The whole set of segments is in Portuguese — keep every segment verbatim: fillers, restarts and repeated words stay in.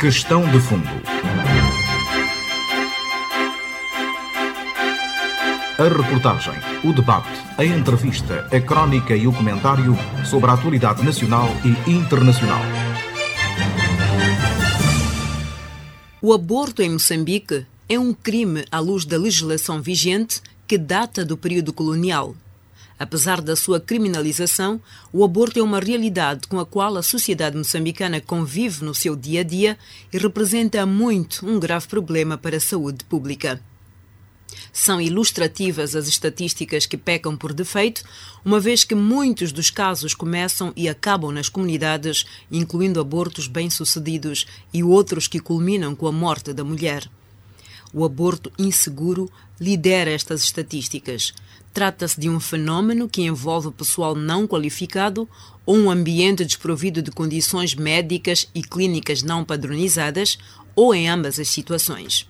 Questão de fundo. A reportagem, o debate, a entrevista, a crónica e o comentário sobre a atualidade nacional e internacional. O aborto em Moçambique é um crime à luz da legislação vigente que data do período colonial. Apesar da sua criminalização, o aborto é uma realidade com a qual a sociedade moçambicana convive no seu dia-a-dia e representa muito um grave problema para a saúde pública. São ilustrativas as estatísticas que pecam por defeito, uma vez que muitos dos casos começam e acabam nas comunidades, incluindo abortos bem-sucedidos e outros que culminam com a morte da mulher. O aborto inseguro lidera estas estatísticas. Trata-se de um fenómeno que envolve pessoal não qualificado ou um ambiente desprovido de condições médicas e clínicas não padronizadas, ou em ambas as situações.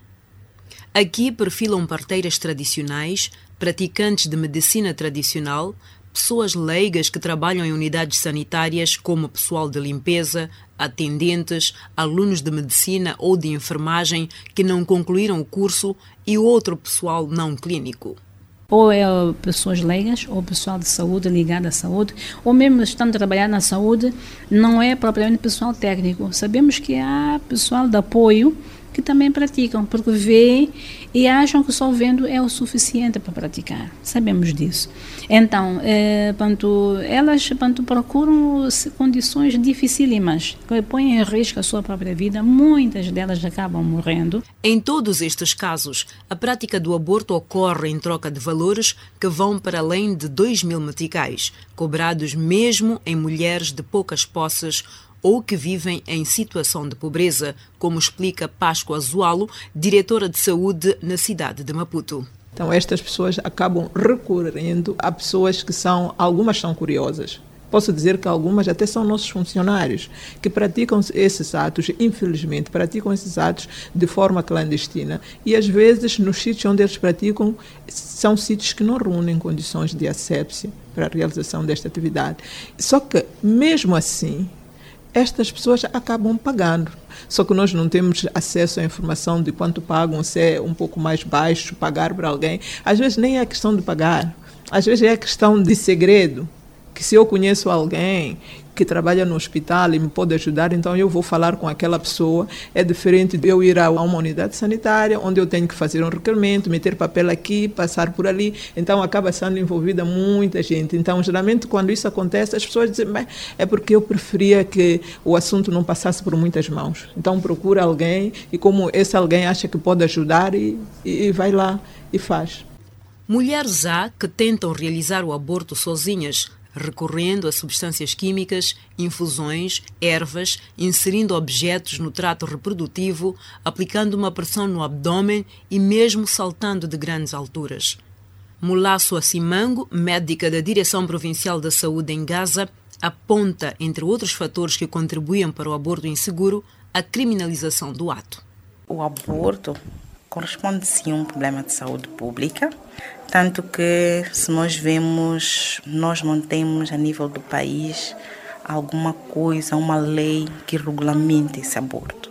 Aqui perfilam parteiras tradicionais, praticantes de medicina tradicional, pessoas leigas que trabalham em unidades sanitárias como pessoal de limpeza, atendentes, alunos de medicina ou de enfermagem que não concluíram o curso e outro pessoal não clínico. Ou é pessoas leigas, ou pessoal de saúde ligado à saúde, ou mesmo estando a trabalhar na saúde, não é propriamente pessoal técnico. Sabemos que há pessoal de apoio que também praticam, porque vê e acham que só vendo é o suficiente para praticar. Sabemos disso. Então, é, panto, elas panto, procuram condições dificílimas, que põem em risco a sua própria vida. Muitas delas acabam morrendo. Em todos estes casos, a prática do aborto ocorre em troca de valores que vão para além de dois mil meticais, cobrados mesmo em mulheres de poucas posses ou que vivem em situação de pobreza, como explica Páscoa Zualo, diretora de saúde na cidade de Maputo. Então estas pessoas acabam recorrendo a pessoas que são, algumas são curiosas. Posso dizer que algumas até são nossos funcionários, que praticam esses atos, infelizmente, praticam esses atos de forma clandestina. E às vezes, nos sítios onde eles praticam, são sítios que não reúnem condições de asepsia para a realização desta atividade. Só que, mesmo assim, estas pessoas acabam pagando. Só que nós não temos acesso à informação de quanto pagam, se é um pouco mais baixo, pagar para alguém. Às vezes nem é a questão de pagar, às vezes é a questão de segredo, que se eu conheço alguém que trabalha no hospital e me pode ajudar, então eu vou falar com aquela pessoa. É diferente de eu ir a uma unidade sanitária, onde eu tenho que fazer um requerimento, meter papel aqui, passar por ali. Então acaba sendo envolvida muita gente. Então, geralmente, quando isso acontece, as pessoas dizem, bem, é porque eu preferia que o assunto não passasse por muitas mãos. Então procura alguém e como esse alguém acha que pode ajudar e, e, e vai lá e faz. Mulheres há que tentam realizar o aborto sozinhas, recorrendo a substâncias químicas, infusões, ervas, inserindo objetos no trato reprodutivo, aplicando uma pressão no abdômen e mesmo saltando de grandes alturas. Mulasso Assimango, médica da Direção Provincial da Saúde em Gaza, aponta, entre outros fatores que contribuem para o aborto inseguro, a criminalização do ato. O aborto corresponde sim a um problema de saúde pública, tanto que se nós vemos, nós não temos a nível do país alguma coisa, uma lei que regulamente esse aborto.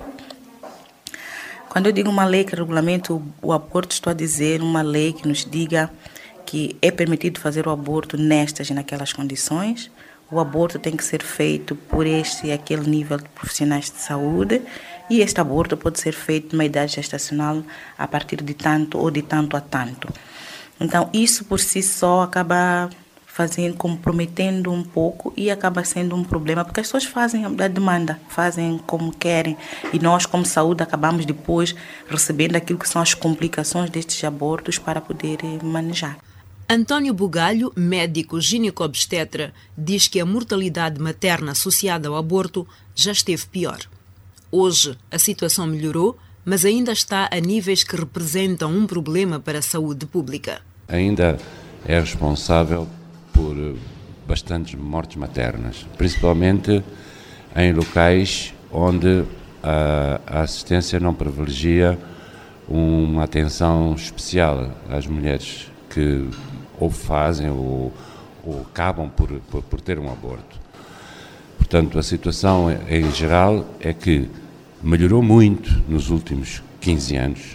Quando eu digo uma lei que regulamenta o, o aborto, estou a dizer uma lei que nos diga que é permitido fazer o aborto nestas e naquelas condições. O aborto tem que ser feito por este e aquele nível de profissionais de saúde e este aborto pode ser feito numa idade gestacional a partir de tanto ou de tanto a tanto. Então, isso por si só acaba fazendo, comprometendo um pouco e acaba sendo um problema, porque as pessoas fazem a demanda, fazem como querem e nós, como saúde, acabamos depois recebendo aquilo que são as complicações destes abortos para poder manejar. António Bugalho, médico gineco-obstetra, diz que a mortalidade materna associada ao aborto já esteve pior. Hoje, a situação melhorou, mas ainda está a níveis que representam um problema para a saúde pública. Ainda é responsável por bastantes mortes maternas, principalmente em locais onde a, a assistência não privilegia uma atenção especial às mulheres que ou fazem ou, ou acabam por, por, por ter um aborto. Portanto, a situação em geral é que melhorou muito nos últimos quinze anos,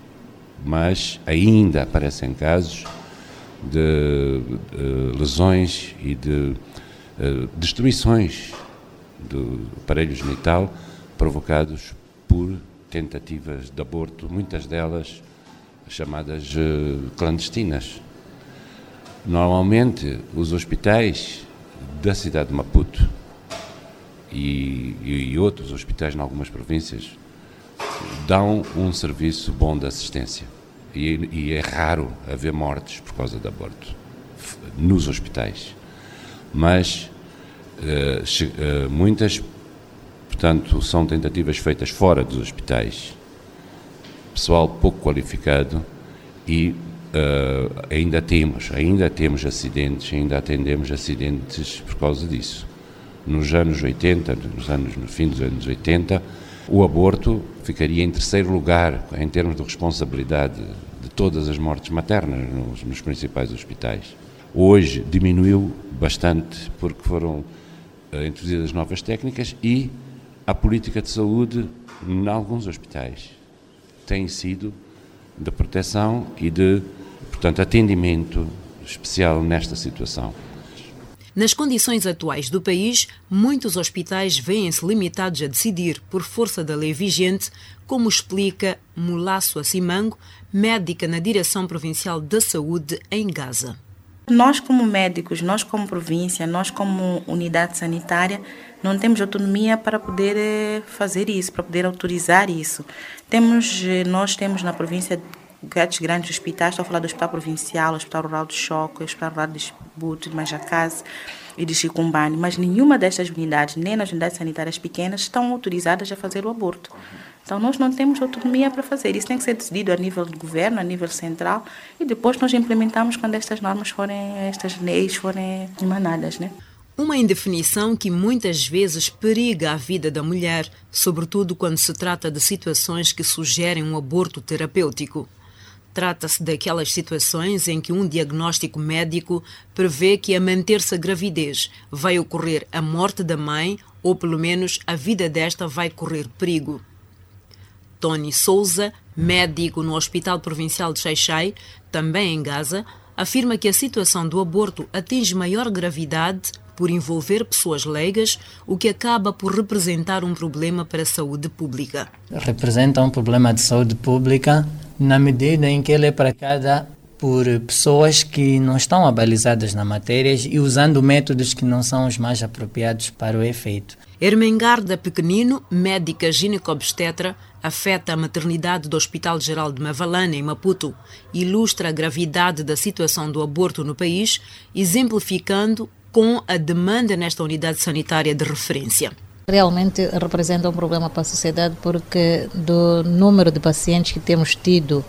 mas ainda aparecem casos de, de lesões e de uh, destruições do aparelho genital provocados por tentativas de aborto, muitas delas chamadas uh, clandestinas. Normalmente, os hospitais da cidade de Maputo e, e outros hospitais em algumas províncias dão um serviço bom de assistência e, e é raro haver mortes por causa de aborto nos hospitais, mas uh, che, uh, muitas, portanto, são tentativas feitas fora dos hospitais, pessoal pouco qualificado e uh, ainda temos, ainda temos acidentes, ainda atendemos acidentes por causa disso. Nos anos oitenta, nos anos, no fim dos anos oitenta, o aborto ficaria em terceiro lugar em termos de responsabilidade de todas as mortes maternas nos, nos principais hospitais. Hoje diminuiu bastante porque foram uh, introduzidas novas técnicas e a política de saúde em alguns hospitais tem sido de proteção e de, portanto, atendimento especial nesta situação. Nas condições atuais do país, muitos hospitais vêem-se limitados a decidir por força da lei vigente, como explica Mulasso Assimango, médica na Direção Provincial da Saúde em Gaza. Nós como médicos, nós como província, nós como unidade sanitária, não temos autonomia para poder fazer isso, para poder autorizar isso. Temos, nós temos na província grandes, grandes hospitais, estou a falar do Hospital Provincial, o Hospital Rural do Choco, o Hospital Rural de Esbuto, de Majacase e de Chicumbane, mas nenhuma destas unidades, nem nas unidades sanitárias pequenas, estão autorizadas a fazer o aborto. Então nós não temos autonomia para fazer. Isso tem que ser decidido a nível do governo, a nível central, e depois nós implementamos quando estas normas forem, estas leis forem emanadas, né? Uma indefinição que muitas vezes periga a vida da mulher, sobretudo quando se trata de situações que sugerem um aborto terapêutico. Trata-se daquelas situações em que um diagnóstico médico prevê que, a manter-se a gravidez, vai ocorrer a morte da mãe ou, pelo menos, a vida desta vai correr perigo. Tony Souza, médico no Hospital Provincial de Xai-Xai, também em Gaza, afirma que a situação do aborto atinge maior gravidade por envolver pessoas leigas, o que acaba por representar um problema para a saúde pública. Representa um problema de saúde pública na medida em que ele é praticada por pessoas que não estão abalizadas na matéria e usando métodos que não são os mais apropriados para o efeito. Ermengarda Pequenino, médica ginecobstetra, afeta a maternidade do Hospital Geral de Mavalane, em Maputo, ilustra a gravidade da situação do aborto no país, exemplificando com a demanda nesta unidade sanitária de referência. Realmente representa um problema para a sociedade porque do número de pacientes que temos tido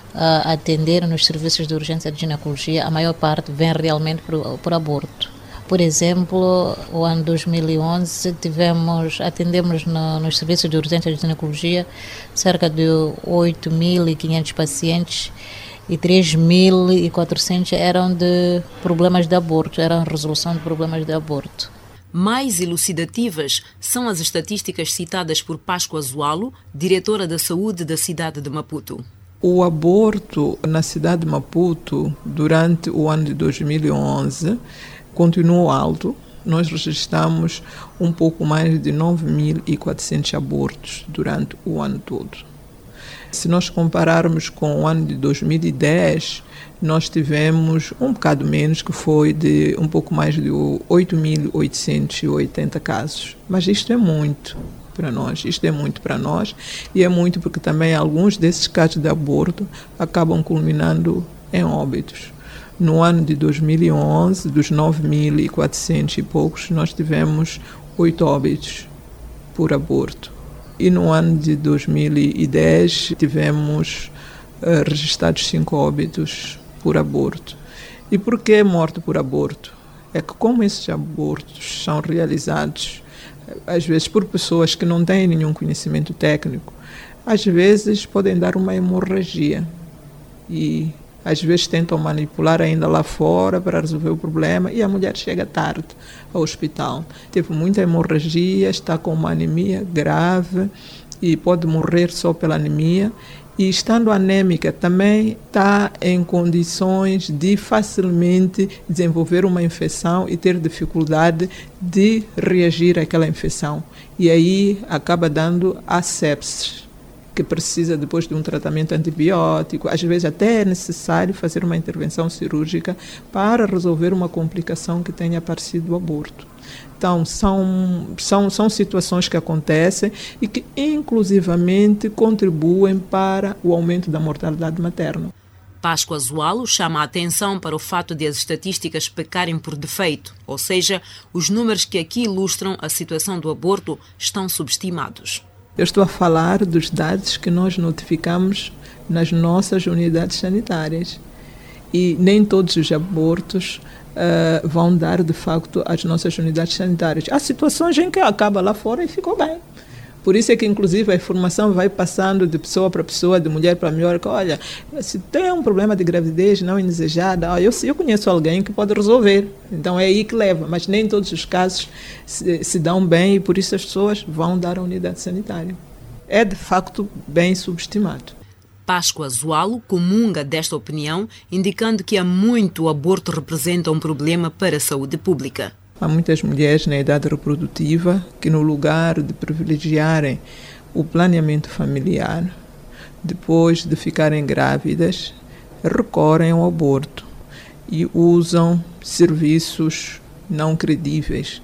a atender nos serviços de urgência de ginecologia, a maior parte vem realmente por, por aborto. Por exemplo, o ano dois mil e onze tivemos, atendemos no, nos serviços de urgência de ginecologia cerca de oito mil e quinhentos pacientes e três mil e quatrocentos eram de problemas de aborto, eram resolução de problemas de aborto. Mais elucidativas são as estatísticas citadas por Páscoa Zualo, diretora da saúde da cidade de Maputo. O aborto na cidade de Maputo, durante o ano de dois mil e onze, continuou alto. Nós registramos um pouco mais de nove mil e quatrocentos abortos durante o ano todo. Se nós compararmos com o ano de dois mil e dez, nós tivemos um bocado menos, que foi de um pouco mais de oito mil oitocentos e oitenta casos. Mas isto é muito para nós, isto é muito para nós e é muito porque também alguns desses casos de aborto acabam culminando em óbitos. No ano de dois mil e onze, dos nove mil e quatrocentos e poucos, nós tivemos oito óbitos por aborto. E no ano de dois mil e dez tivemos uh, registrados cinco óbitos por aborto. E por que morte por aborto? É que como esses abortos são realizados, às vezes por pessoas que não têm nenhum conhecimento técnico, às vezes podem dar uma hemorragia. E às vezes tentam manipular ainda lá fora para resolver o problema e a mulher chega tarde ao hospital. Teve muita hemorragia, está com uma anemia grave e pode morrer só pela anemia. E estando anêmica também está em condições de facilmente desenvolver uma infecção e ter dificuldade de reagir àquela infecção. E aí acaba dando a sepsis, que precisa depois de um tratamento antibiótico. Às vezes até é necessário fazer uma intervenção cirúrgica para resolver uma complicação que tenha aparecido do aborto. Então, são, são, são situações que acontecem e que, inclusivamente, contribuem para o aumento da mortalidade materna. Páscoa Zualo chama a atenção para o fato de as estatísticas pecarem por defeito, ou seja, os números que aqui ilustram a situação do aborto estão subestimados. Eu estou a falar dos dados que nós notificamos nas nossas unidades sanitárias. E nem todos os abortos uh, vão dar, de facto, às nossas unidades sanitárias. Há situações em que acaba lá fora e ficou bem. Por isso é que, inclusive, a informação vai passando de pessoa para pessoa, de mulher para mulher, que, olha, se tem um problema de gravidez não indesejada, ó, eu, eu conheço alguém que pode resolver. Então é aí que leva, mas nem todos os casos se, se dão bem e por isso as pessoas vão dar à unidade sanitária. É, de facto, bem subestimado. Páscoa Zualo comunga desta opinião, indicando que há muito o aborto representa um problema para a saúde pública. Há muitas mulheres na idade reprodutiva que, no lugar de privilegiarem o planeamento familiar, depois de ficarem grávidas, recorrem ao aborto e usam serviços não credíveis.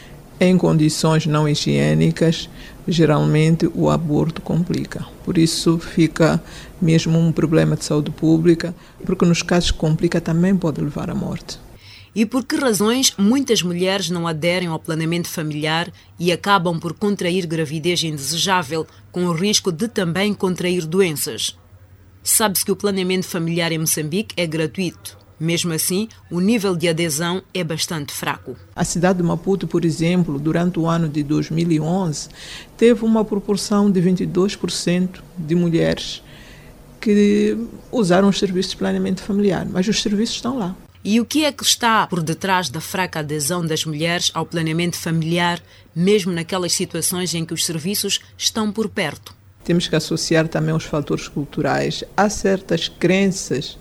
Em condições não higiênicas, geralmente o aborto complica. Por isso fica mesmo um problema de saúde pública, porque nos casos que complica também pode levar à morte. E por que razões muitas mulheres não aderem ao planeamento familiar e acabam por contrair gravidez indesejável, com o risco de também contrair doenças? Sabe-se que o planeamento familiar em Moçambique é gratuito. Mesmo assim, o nível de adesão é bastante fraco. A cidade de Maputo, por exemplo, durante o ano de dois mil e onze, teve uma proporção de vinte e dois por cento de mulheres que usaram os serviços de planeamento familiar, mas os serviços estão lá. E o que é que está por detrás da fraca adesão das mulheres ao planeamento familiar, mesmo naquelas situações em que os serviços estão por perto? Temos que associar também os fatores culturais. Há certas crenças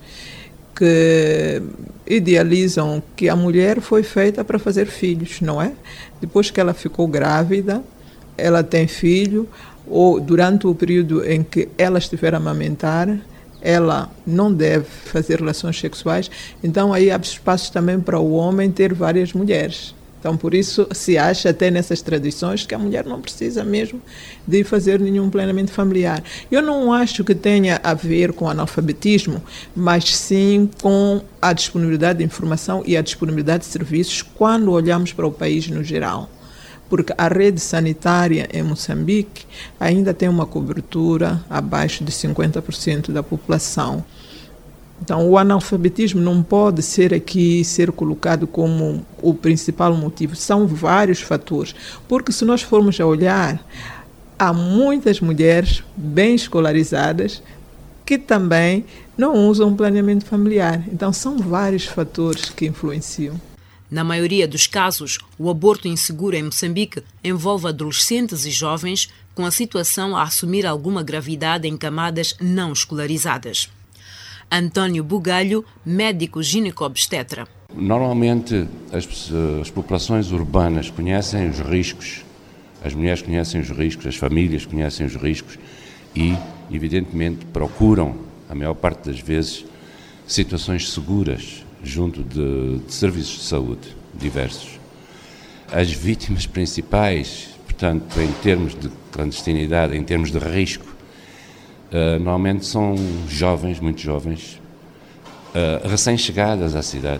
que idealizam que a mulher foi feita para fazer filhos, não é? Depois que ela ficou grávida, ela tem filho, ou durante o período em que ela estiver a amamentar, ela não deve fazer relações sexuais, então aí abre espaço também para o homem ter várias mulheres. Então, por isso, se acha até nessas tradições que a mulher não precisa mesmo de fazer nenhum planeamento familiar. Eu não acho que tenha a ver com analfabetismo, mas sim com a disponibilidade de informação e a disponibilidade de serviços quando olhamos para o país no geral. Porque a rede sanitária em Moçambique ainda tem uma cobertura abaixo de cinquenta por cento da população. Então, o analfabetismo não pode ser aqui, ser colocado como o principal motivo. São vários fatores. Porque se nós formos a olhar, há muitas mulheres bem escolarizadas que também não usam planeamento familiar. Então, são vários fatores que influenciam. Na maioria dos casos, o aborto inseguro em Moçambique envolve adolescentes e jovens com a situação a assumir alguma gravidade em camadas não escolarizadas. António Bugalho, médico gineco-obstetra. Normalmente as, as populações urbanas conhecem os riscos, as mulheres conhecem os riscos, as famílias conhecem os riscos e, evidentemente, procuram, a maior parte das vezes, situações seguras junto de, de serviços de saúde diversos. As vítimas principais, portanto, em termos de clandestinidade, em termos de risco, Uh, normalmente são jovens, muito jovens, uh, recém-chegadas à cidade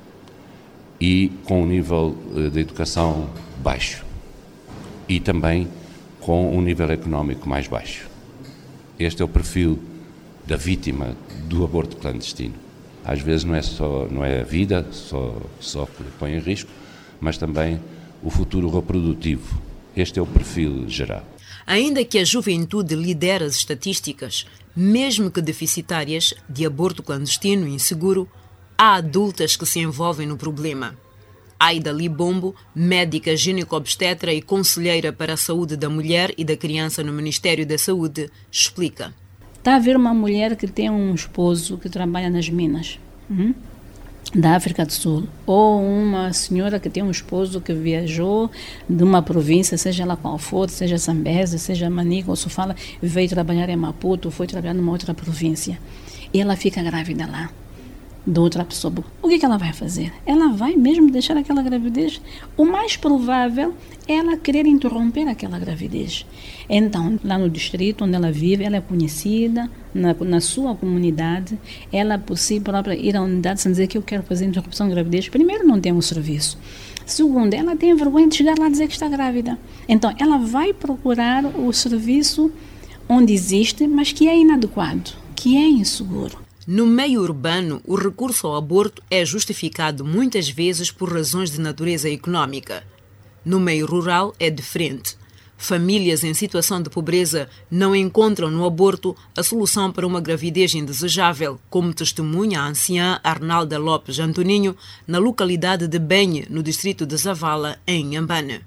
e com um nível uh, de educação baixo e também com um nível económico mais baixo. Este é o perfil da vítima do aborto clandestino. Às vezes não é só não é a vida só, só que põe em risco, mas também o futuro reprodutivo. Este é o perfil geral. Ainda que a juventude lidere as estatísticas, mesmo que deficitárias, de aborto clandestino e inseguro, há adultas que se envolvem no problema. Aida Libombo, médica gineco-obstetra e conselheira para a saúde da mulher e da criança no Ministério da Saúde, explica. Está a ver uma mulher que tem um esposo que trabalha nas minas, uhum, da África do Sul, ou uma senhora que tem um esposo que viajou de uma província, seja lá qual for, seja Zambésia, seja Manica ou Sofala, veio trabalhar em Maputo, foi trabalhar numa outra província, e ela fica grávida lá de outra pessoa. O que é que ela vai fazer? Ela vai mesmo deixar aquela gravidez? O mais provável é ela querer interromper aquela gravidez. Então, lá no distrito onde ela vive, ela é conhecida, na, na sua comunidade, ela por si própria ir à unidade sem dizer que eu quero fazer interrupção de gravidez. Primeiro, não tem um serviço. Segundo, ela tem vergonha de chegar lá e dizer que está grávida. Então, ela vai procurar o serviço onde existe, mas que é inadequado, que é inseguro. No meio urbano, o recurso ao aborto é justificado muitas vezes por razões de natureza econômica. No meio rural é diferente. Famílias em situação de pobreza não encontram no aborto a solução para uma gravidez indesejável, como testemunha a anciã Arnalda Lopes Antoninho, na localidade de Benhe, no distrito de Zavala, em Inhambane.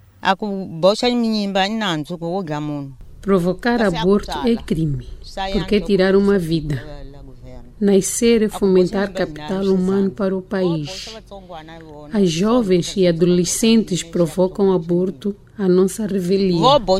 Provocar aborto é crime, porque é tirar uma vida. Nascer é fomentar capital humano para o país. As jovens e adolescentes provocam aborto à nossa revelia.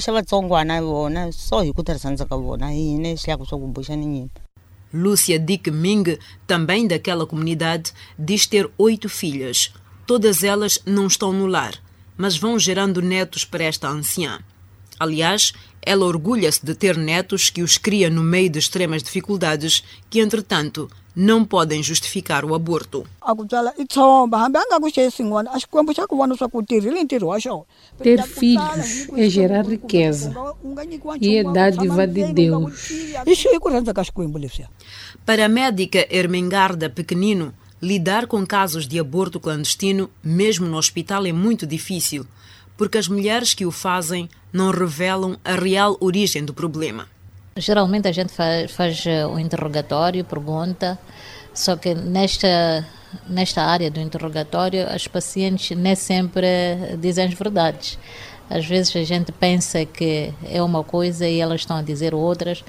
Lúcia Dick Ming, também daquela comunidade, diz ter oito filhas. Todas elas não estão no lar, mas vão gerando netos para esta anciã. Aliás, ela orgulha-se de ter netos que os cria no meio de extremas dificuldades que, entretanto, não podem justificar o aborto. Ter filhos é gerar riqueza e é dádiva de Deus. Para a médica Ermengarda Pequenino, lidar com casos de aborto clandestino, mesmo no hospital, é muito difícil, porque as mulheres que o fazem não revelam a real origem do problema. Geralmente a gente faz, faz um interrogatório, pergunta, só que nesta, nesta área do interrogatório as pacientes nem sempre dizem as verdades. Às vezes a gente pensa que é uma coisa e elas estão a dizer outras,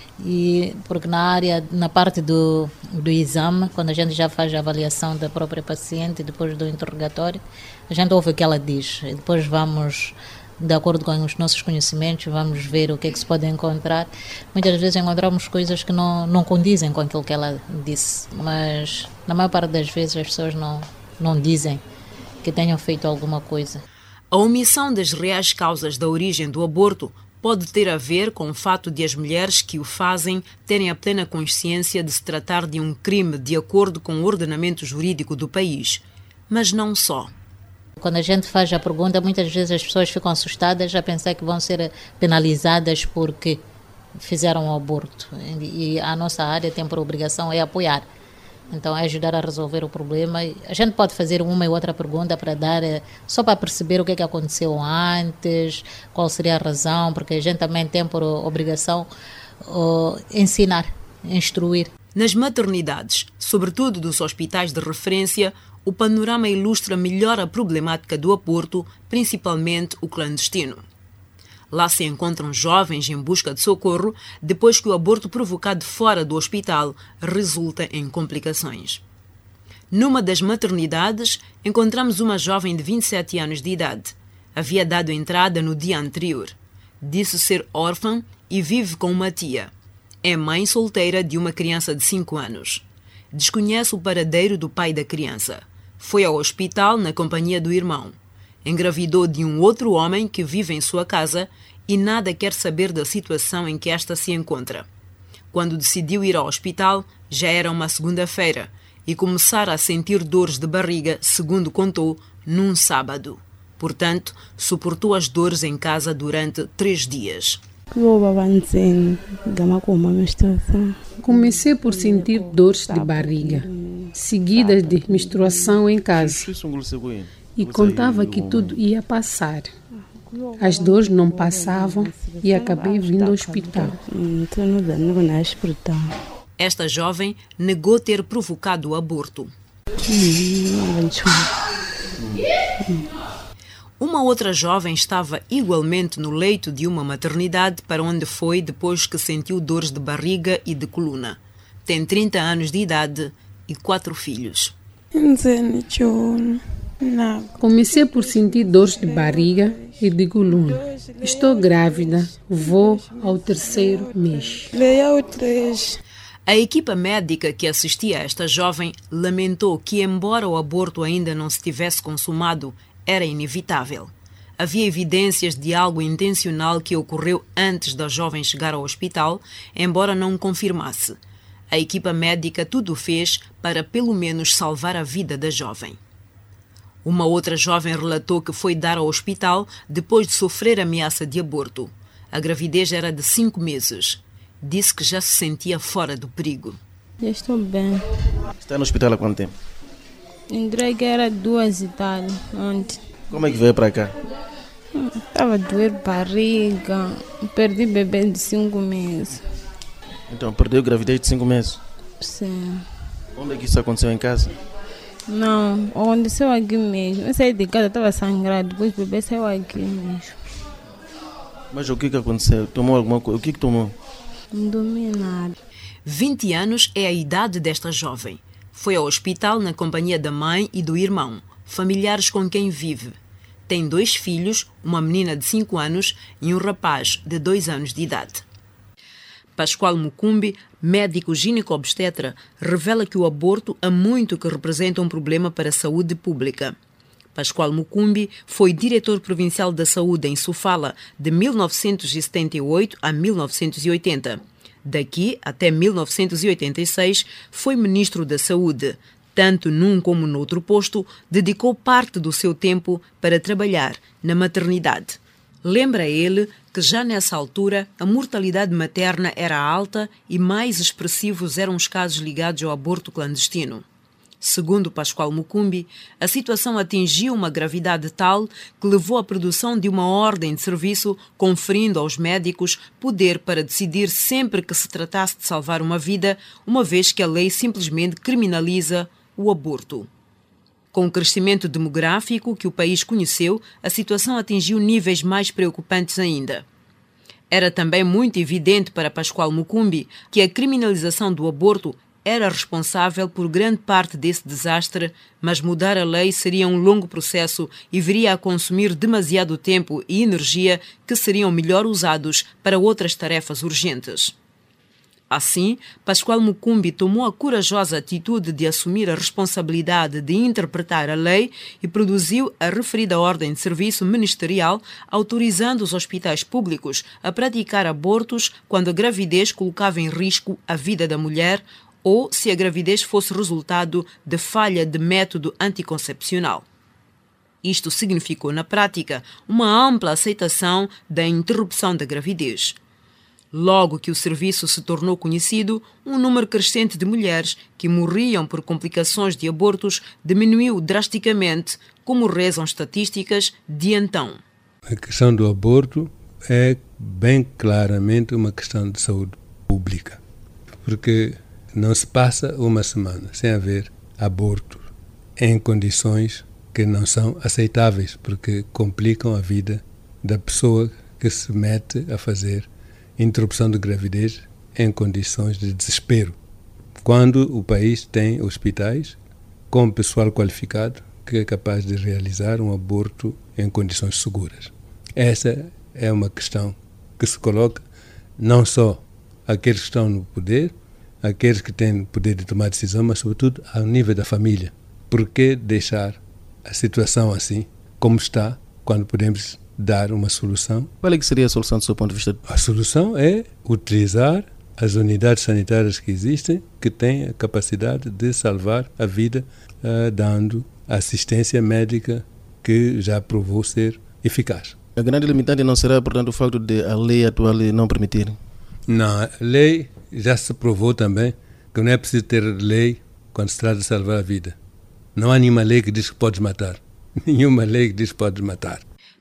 e porque na área, na parte do, do exame, quando a gente já faz a avaliação da própria paciente depois do interrogatório, a gente ouve o que ela diz e depois vamos, de acordo com os nossos conhecimentos, vamos ver o que é que se pode encontrar. Muitas vezes encontramos coisas que não, não condizem com aquilo que ela disse, mas na maior parte das vezes as pessoas não, não dizem que tenham feito alguma coisa. A omissão das reais causas da origem do aborto pode ter a ver com o fato de as mulheres que o fazem terem a plena consciência de se tratar de um crime de acordo com o ordenamento jurídico do país. Mas não só. Quando a gente faz a pergunta, muitas vezes as pessoas ficam assustadas a pensar que vão ser penalizadas porque fizeram o aborto. E a nossa área tem por obrigação é apoiar. Então é ajudar a resolver o problema. A gente pode fazer uma e outra pergunta para dar, só para perceber o que é que aconteceu antes, qual seria a razão, porque a gente também tem por obrigação uh, ensinar, instruir. Nas maternidades, sobretudo dos hospitais de referência, o panorama ilustra melhor a problemática do aborto, principalmente o clandestino. Lá se encontram jovens em busca de socorro depois que o aborto provocado fora do hospital resulta em complicações. Numa das maternidades, encontramos uma jovem de vinte e sete anos de idade. Havia dado entrada no dia anterior. Disse ser órfã e vive com uma tia. É mãe solteira de uma criança de cinco anos. Desconhece o paradeiro do pai da criança. Foi ao hospital na companhia do irmão. Engravidou de um outro homem que vive em sua casa e nada quer saber da situação em que esta se encontra. Quando decidiu ir ao hospital, já era uma segunda-feira e começara a sentir dores de barriga, segundo contou, num sábado. Portanto, suportou as dores em casa durante três dias. Comecei por sentir dores de barriga, seguidas de menstruação em casa. E contava que tudo ia passar. As dores não passavam e acabei vindo ao hospital. Esta jovem negou ter provocado o aborto. Uma outra jovem estava igualmente no leito de uma maternidade para onde foi depois que sentiu dores de barriga e de coluna. Tem trinta anos de idade e quatro filhos. Comecei por sentir dores de barriga e de coluna. Estou grávida, vou ao terceiro mês. A equipa médica que assistia a esta jovem lamentou que, embora o aborto ainda não se tivesse consumado, era inevitável. Havia evidências de algo intencional que ocorreu antes da jovem chegar ao hospital, embora não confirmasse. A equipa médica tudo fez para pelo menos salvar a vida da jovem. Uma outra jovem relatou que foi dar ao hospital depois de sofrer ameaça de aborto. A gravidez era de cinco meses. Disse que já se sentia fora do perigo. Já estou bem. Está no hospital há quanto tempo? Entrei que era duas e tal, ontem. Como é que veio para cá? Estava a doer barriga. Perdi bebê de cinco meses. Então, perdeu gravidez de cinco meses? Sim. Onde é que isso aconteceu, em casa? Não, aconteceu aqui mesmo. Eu saí de casa, estava sangrado, depois o bebê saiu aqui mesmo. Mas o que que aconteceu? Tomou alguma coisa? O que que tomou? Não dormi nada. vinte anos é a idade desta jovem. Foi ao hospital na companhia da mãe e do irmão, familiares com quem vive. Tem dois filhos, uma menina de cinco anos e um rapaz de dois anos de idade. Pascoal Mucumbi, médico gineco-obstetra, revela que o aborto há muito que representa um problema para a saúde pública. Pascoal Mucumbi foi diretor provincial da saúde em Sofala de mil novecentos e setenta e oito a mil novecentos e oitenta. Daqui até mil novecentos e oitenta e seis foi ministro da Saúde. Tanto num como no outro posto, dedicou parte do seu tempo para trabalhar na maternidade. Lembra ele que já nessa altura a mortalidade materna era alta e mais expressivos eram os casos ligados ao aborto clandestino. Segundo Pascoal Mucumbi, a situação atingiu uma gravidade tal que levou à produção de uma ordem de serviço conferindo aos médicos poder para decidir sempre que se tratasse de salvar uma vida, uma vez que a lei simplesmente criminaliza o aborto. Com o crescimento demográfico que o país conheceu, a situação atingiu níveis mais preocupantes ainda. Era também muito evidente para Pascoal Mucumbi que a criminalização do aborto era responsável por grande parte desse desastre, mas mudar a lei seria um longo processo e viria a consumir demasiado tempo e energia que seriam melhor usados para outras tarefas urgentes. Assim, Pascoal Mucumbi tomou a corajosa atitude de assumir a responsabilidade de interpretar a lei e produziu a referida ordem de serviço ministerial, autorizando os hospitais públicos a praticar abortos quando a gravidez colocava em risco a vida da mulher ou se a gravidez fosse resultado de falha de método anticoncepcional. Isto significou, na prática, uma ampla aceitação da interrupção da gravidez. Logo que o serviço se tornou conhecido, um número crescente de mulheres que morriam por complicações de abortos diminuiu drasticamente, como rezam estatísticas de então. A questão do aborto é bem claramente uma questão de saúde pública, porque não se passa uma semana sem haver aborto em condições que não são aceitáveis, porque complicam a vida da pessoa que se mete a fazer interrupção de gravidez em condições de desespero. Quando o país tem hospitais com pessoal qualificado que é capaz de realizar um aborto em condições seguras. Essa é uma questão que se coloca não só àqueles que estão no poder, àqueles que têm o poder de tomar decisão, mas sobretudo ao nível da família. Por que deixar a situação assim como está quando podemos dar uma solução? Qual é que seria a solução do seu ponto de vista? A solução é utilizar as unidades sanitárias que existem, que têm a capacidade de salvar a vida, uh, dando assistência médica que já provou ser eficaz. A grande limitante não será, portanto, o facto de a lei atual não permitir? Não, a lei já se provou também que não é preciso ter lei quando se trata de salvar a vida. Não há nenhuma lei que diz que podes matar. Nenhuma lei que diz que podes matar.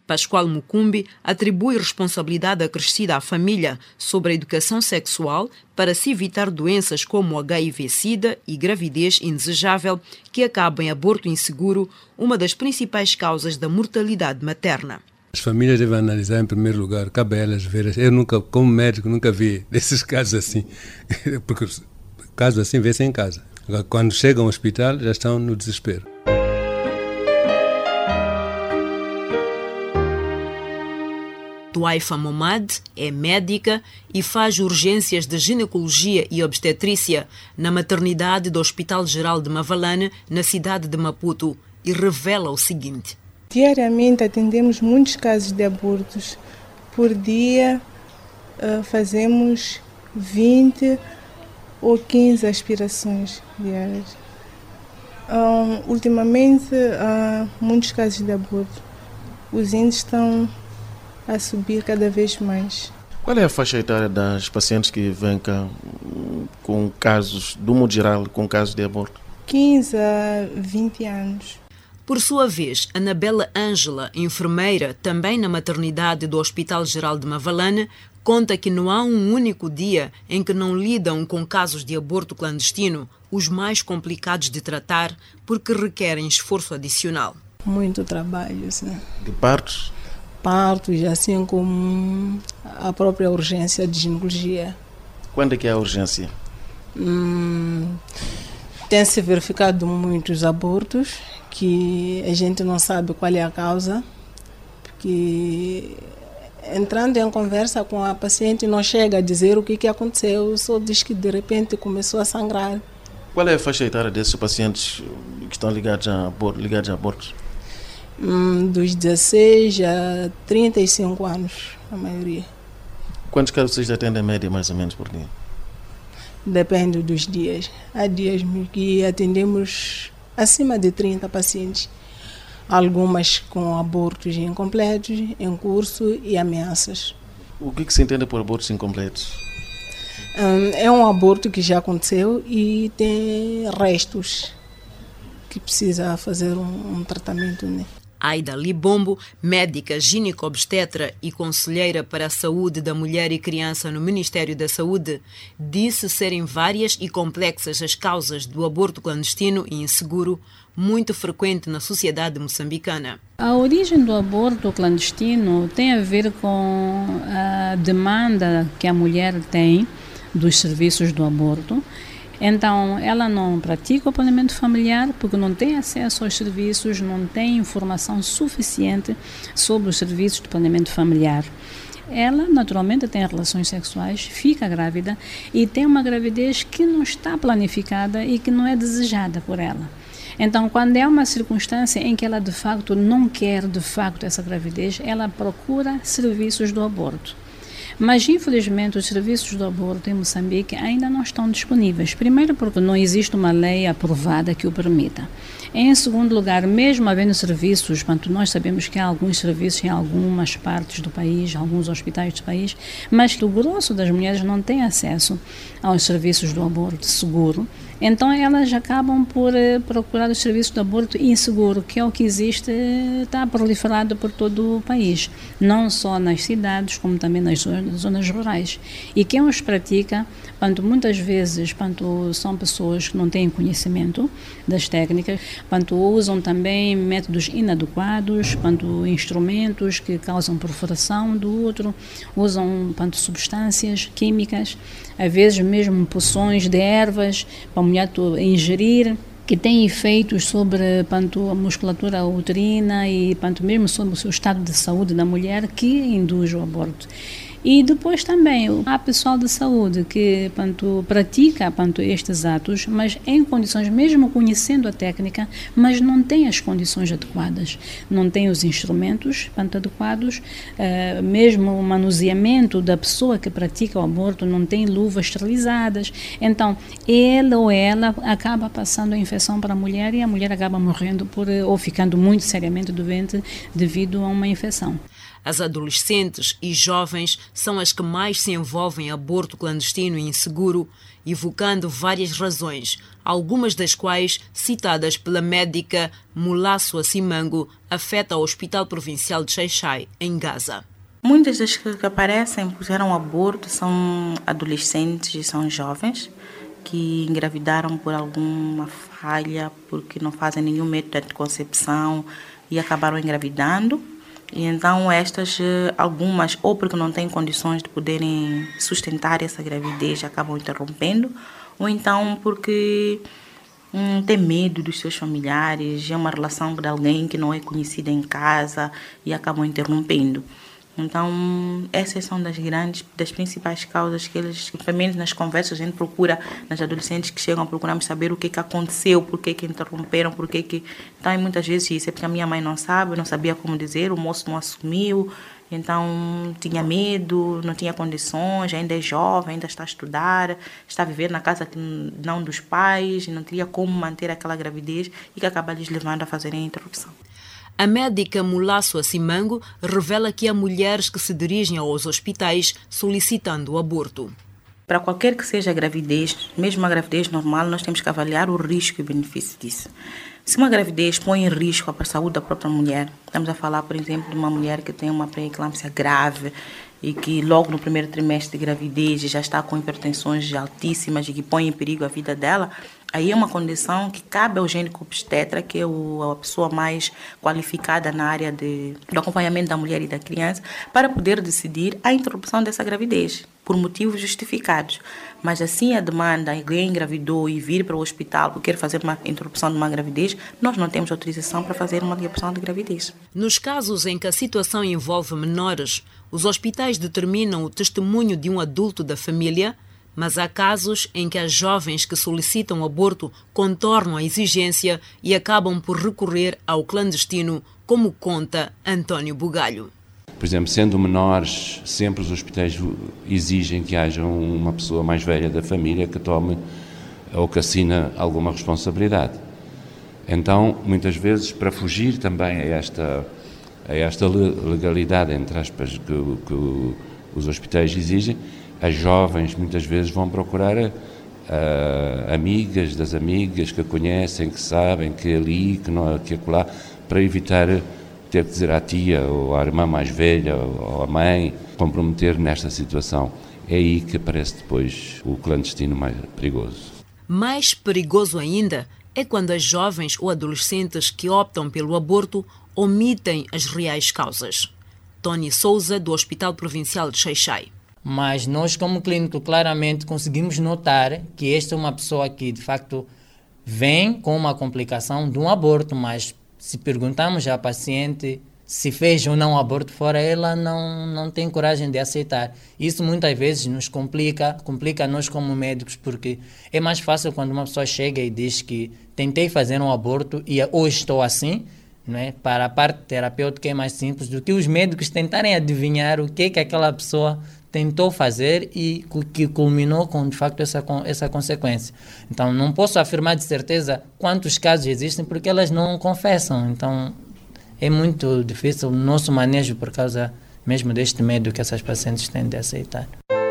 Pascoal Mucumbi atribui responsabilidade acrescida à família sobre a educação sexual para se evitar doenças como H I V-Sida e gravidez indesejável, que acabam em aborto inseguro, uma das principais causas da mortalidade materna. As famílias devem analisar em primeiro lugar, cabe a elas ver. Eu nunca, como médico, nunca vi desses casos assim, porque casos assim vê-se em casa. Quando chegam ao hospital já estão no desespero. Tuaifa Momad é médica e faz urgências de ginecologia e obstetrícia na maternidade do Hospital Geral de Mavalane, na cidade de Maputo, e revela o seguinte. Diariamente atendemos muitos casos de abortos. Por dia uh, fazemos vinte ou quinze aspirações diárias. Um, ultimamente há muitos casos de aborto. Os índices estão a subir cada vez mais. Qual é a faixa etária das pacientes que vêm cá com casos, do modo geral, com casos de aborto? quinze a vinte anos. Por sua vez, Anabela Ângela, enfermeira também na maternidade do Hospital Geral de Mavalane, conta que não há um único dia em que não lidam com casos de aborto clandestino, os mais complicados de tratar, porque requerem esforço adicional. Muito trabalho, sim. De partos? Partos, assim como a própria urgência de ginecologia. Quando é que é a urgência? Hum, tem-se verificado muitos abortos que a gente não sabe qual é a causa, porque entrando em conversa com a paciente não chega a dizer o que, que aconteceu, só diz que de repente começou a sangrar. Qual é a faixa etária desses pacientes que estão ligados a aborto? Ligados a abortos? Hum, dos dezesseis a trinta e cinco anos, a maioria. Quantos casos vocês atendem em média, mais ou menos, por dia? Depende dos dias. Há dias que atendemos acima de trinta pacientes, algumas com abortos incompletos, em curso e ameaças. O que, que se entende por abortos incompletos? Hum, é um aborto que já aconteceu e tem restos que precisa fazer um, um tratamento, né? Aida Libombo, médica gineco-obstetra e conselheira para a saúde da mulher e criança no Ministério da Saúde, disse serem várias e complexas as causas do aborto clandestino e inseguro, muito frequente na sociedade moçambicana. A origem do aborto clandestino tem a ver com a demanda que a mulher tem dos serviços do aborto. Então, ela não pratica o planeamento familiar porque não tem acesso aos serviços, não tem informação suficiente sobre os serviços de planeamento familiar. Ela, naturalmente, tem relações sexuais, fica grávida e tem uma gravidez que não está planificada e que não é desejada por ela. Então, quando é uma circunstância em que ela, de facto, não quer, de facto, essa gravidez, ela procura serviços do aborto. Mas, infelizmente, os serviços do aborto em Moçambique ainda não estão disponíveis. Primeiro, porque não existe uma lei aprovada que o permita. Em segundo lugar, mesmo havendo serviços, portanto, nós sabemos que há alguns serviços em algumas partes do país, alguns hospitais do país, mas o grosso das mulheres não tem acesso aos serviços do aborto seguro. Então, elas acabam por uh, procurar os serviços de aborto inseguro, que é o que existe, está proliferado por todo o país, não só nas cidades, como também nas zonas, zonas rurais. E quem os pratica, portanto, muitas vezes portanto, são pessoas que não têm conhecimento das técnicas, portanto, usam também métodos inadequados, portanto, instrumentos que causam perfuração do útero, usam portanto, substâncias químicas, às vezes mesmo poções de ervas para a mulher ingerir, que têm efeitos sobre panto, a musculatura uterina e panto, mesmo sobre o seu estado de saúde da mulher, que induz o aborto. E depois também há pessoal de saúde que panto, pratica panto, estes atos, mas em condições, mesmo conhecendo a técnica, mas não tem as condições adequadas, não tem os instrumentos panto, adequados, uh, mesmo o manuseamento da pessoa que pratica o aborto não tem luvas esterilizadas, então ele ou ela acaba passando a infecção para a mulher e a mulher acaba morrendo por, ou ficando muito seriamente doente devido a uma infecção. As adolescentes e jovens são as que mais se envolvem em aborto clandestino e inseguro, evocando várias razões, algumas das quais, citadas pela médica Mulasso Simango, afeta o Hospital Provincial de Xai-Xai, em Gaza. Muitas das que aparecem por ter um aborto são adolescentes e são jovens que engravidaram por alguma falha, porque não fazem nenhum método de anticoncepção e acabaram engravidando. E então estas, algumas, ou porque não têm condições de poderem sustentar essa gravidez, acabam interrompendo, ou então porque hum, têm medo dos seus familiares, é uma relação de alguém que não é conhecida em casa e acabam interrompendo. Então, essas são das grandes, das principais causas que eles, pelo menos nas conversas, a gente procura, nas adolescentes que chegam, procuramos saber o que, que aconteceu, por que, que interromperam, por que que... Então, e muitas vezes isso é porque a minha mãe não sabe, não sabia como dizer, o moço não assumiu, então tinha medo, não tinha condições, ainda é jovem, ainda está a estudar, está a viver na casa que não dos pais, não teria como manter aquela gravidez e que acaba lhes levando a fazerem a interrupção. A médica Mulasso Simango revela que há mulheres que se dirigem aos hospitais solicitando o aborto. Para qualquer que seja a gravidez, mesmo a gravidez normal, nós temos que avaliar o risco e o benefício disso. Se uma gravidez põe em risco a saúde da própria mulher, estamos a falar, por exemplo, de uma mulher que tem uma pré-eclâmpsia grave e que logo no primeiro trimestre de gravidez já está com hipertensões altíssimas e que põe em perigo a vida dela, aí é uma condição que cabe ao gineco-obstetra, que é o, a pessoa mais qualificada na área de, do acompanhamento da mulher e da criança, para poder decidir a interrupção dessa gravidez, por motivos justificados. Mas assim a demanda, alguém engravidou e vir para o hospital porque quer fazer uma interrupção de uma gravidez, nós não temos autorização para fazer uma interrupção de gravidez. Nos casos em que a situação envolve menores, os hospitais determinam o testemunho de um adulto da família, mas há casos em que as jovens que solicitam aborto contornam a exigência e acabam por recorrer ao clandestino, como conta António Bugalho. Por exemplo, sendo menores, sempre os hospitais exigem que haja uma pessoa mais velha da família que tome ou que assina alguma responsabilidade. Então, muitas vezes, para fugir também a esta, a esta legalidade, entre aspas, que, que os hospitais exigem, as jovens muitas vezes vão procurar uh, amigas das amigas que conhecem, que sabem que é ali, que não que é acolá, para evitar ter que dizer à tia ou à irmã mais velha ou à mãe, comprometer nesta situação. É aí que aparece depois o clandestino mais perigoso. Mais perigoso ainda é quando as jovens ou adolescentes que optam pelo aborto omitem as reais causas. Tony Souza, do Hospital Provincial de Xai-Xai. Mas nós, como clínico, claramente conseguimos notar que esta é uma pessoa que, de facto, vem com uma complicação de um aborto, mas se perguntarmos à paciente se fez ou não um aborto fora, ela não, não tem coragem de aceitar. Isso muitas vezes nos complica, complica nós como médicos, porque é mais fácil quando uma pessoa chega e diz que tentei fazer um aborto e hoje estou assim, não é? Para a parte terapêutica é mais simples do que os médicos tentarem adivinhar o que é que aquela pessoa tentou fazer e que culminou com, de facto, essa, essa consequência. Então, não posso afirmar de certeza quantos casos existem, porque elas não confessam. Então, é muito difícil o nosso manejo por causa mesmo deste medo que essas pacientes têm de aceitar.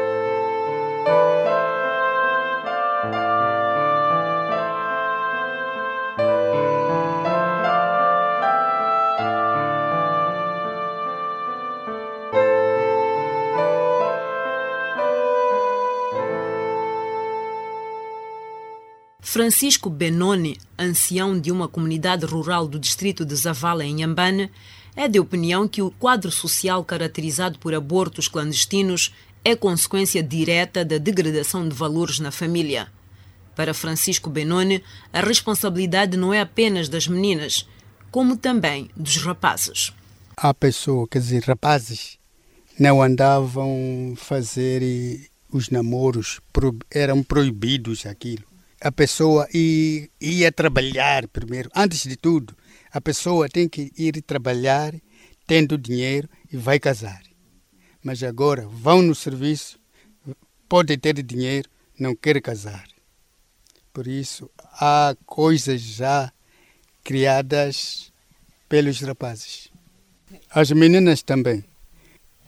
Francisco Benoni, ancião de uma comunidade rural do distrito de Zavala, em Inhambane, é de opinião que o quadro social caracterizado por abortos clandestinos é consequência direta da degradação de valores na família. Para Francisco Benoni, a responsabilidade não é apenas das meninas, como também dos rapazes. Há pessoas, quer dizer, rapazes, não andavam a fazer os namoros, eram proibidos aquilo. A pessoa ia, ia trabalhar primeiro. Antes de tudo, a pessoa tem que ir trabalhar, tendo dinheiro e vai casar. Mas agora vão no serviço, pode ter dinheiro, não quer casar. Por isso, há coisas já criadas pelos rapazes. As meninas também.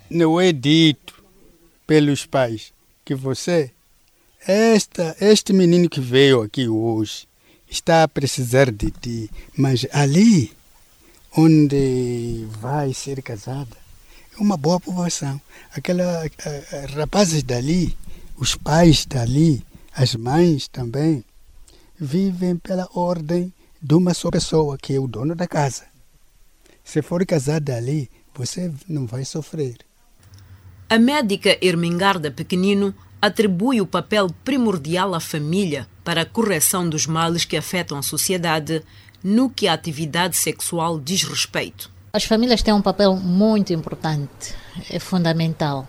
não é dito pelos pais que você, esta, este menino que veio aqui hoje, está a precisar de ti, mas ali onde vai ser casada é uma boa povoação. Aquela a, a, rapazes dali, os pais dali, as mães também, vivem pela ordem de uma só pessoa, que é o dono da casa. Se for casada ali, você não vai sofrer. A médica Ermengarda Pequenino atribui o papel primordial à família para a correção dos males que afetam a sociedade no que a atividade sexual diz respeito. As famílias têm um papel muito importante, é fundamental,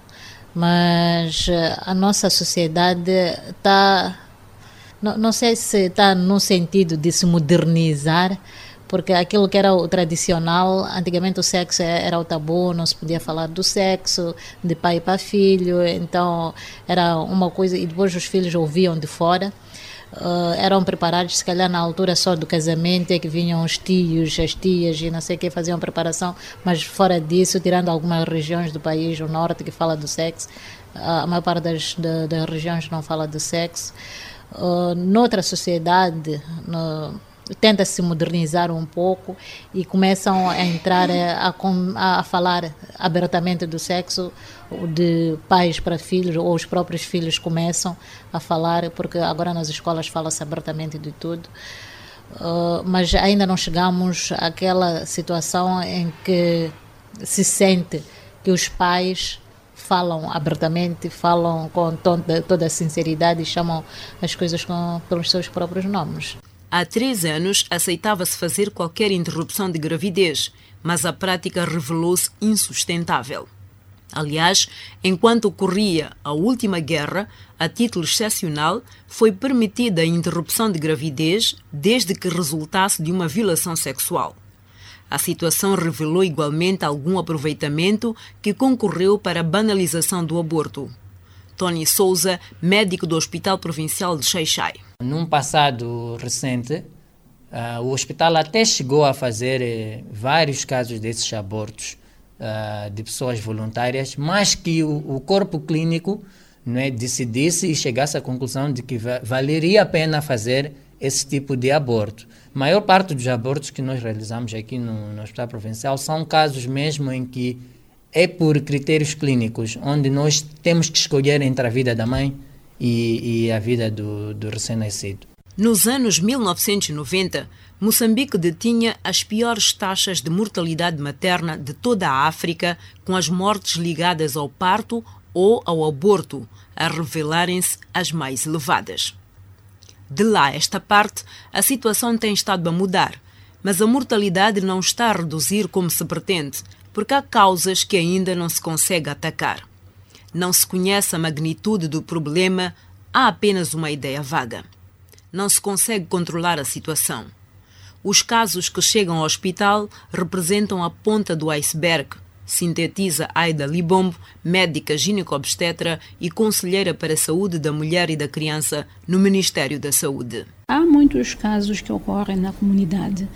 mas a nossa sociedade está, não, não sei se está no sentido de se modernizar, porque aquilo que era o tradicional, antigamente o sexo era o tabu, não se podia falar do sexo, de pai para filho, então era uma coisa, e depois os filhos ouviam de fora, uh, eram preparados, se calhar na altura só do casamento, é que vinham os tios, as tias e não sei o que, faziam preparação, mas fora disso, tirando algumas regiões do país, o norte, que fala do sexo, a maior parte das, das, das regiões não fala do sexo. Uh, noutra sociedade, no, tenta se modernizar um pouco e começam a entrar a, a, a falar abertamente do sexo, de pais para filhos, ou os próprios filhos começam a falar, porque agora nas escolas fala-se abertamente de tudo, uh, mas ainda não chegamos àquela situação em que se sente que os pais falam abertamente, falam com toda, toda a sinceridade e chamam as coisas com, pelos seus próprios nomes. Há três anos aceitava-se fazer qualquer interrupção de gravidez, mas a prática revelou-se insustentável. Aliás, enquanto ocorria a última guerra, a título excepcional, foi permitida a interrupção de gravidez desde que resultasse de uma violação sexual. A situação revelou igualmente algum aproveitamento que concorreu para a banalização do aborto. Tony Souza, médico do Hospital Provincial de Xai-Xai. Num passado recente, uh, o hospital até chegou a fazer eh, vários casos desses abortos uh, de pessoas voluntárias, mas que o, o corpo clínico, não é, decidisse e chegasse à conclusão de que va- valeria a pena fazer esse tipo de aborto. A maior parte dos abortos que nós realizamos aqui no, no Hospital Provincial são casos mesmo em que é por critérios clínicos, onde nós temos que escolher entre a vida da mãe e, e a vida do, do recém-nascido. Nos anos mil novecentos e noventa, Moçambique detinha as piores taxas de mortalidade materna de toda a África, com as mortes ligadas ao parto ou ao aborto a revelarem-se as mais elevadas. De lá a esta parte, a situação tem estado a mudar, mas a mortalidade não está a reduzir como se pretende, porque há causas que ainda não se consegue atacar. Não se conhece a magnitude do problema, há apenas uma ideia vaga. Não se consegue controlar a situação. Os casos que chegam ao hospital representam a ponta do iceberg, sintetiza Aida Libombo, médica gineco-obstetra e conselheira para a saúde da mulher e da criança no Ministério da Saúde. Há muitos casos que ocorrem na comunidade